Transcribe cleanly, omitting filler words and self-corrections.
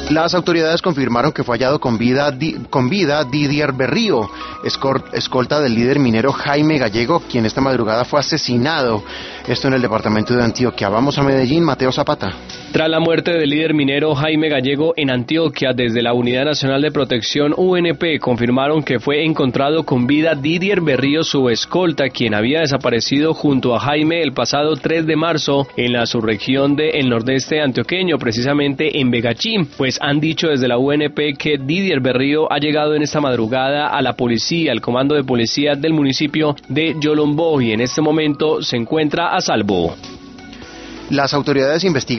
Las autoridades confirmaron que fue hallado con vida Didier Berrío, escolta del líder minero Jaime Gallego, quien esta madrugada fue asesinado. Esto en el departamento de Antioquia. Vamos a Medellín, Mateo Zapata. Tras la muerte del líder minero Jaime Gallego en Antioquia, desde la Unidad Nacional de Protección UNP confirmaron que fue encontrado con vida Didier Berrío, su escolta, quien había desaparecido junto a Jaime el pasado 3 de marzo en la subregión del nordeste antioqueño, precisamente en Begachí. Pues han dicho desde la UNP que Didier Berrío ha llegado en esta madrugada a la policía, al comando de policía del municipio de Yolombó, y en este momento se encuentra a salvo. Las autoridades investigan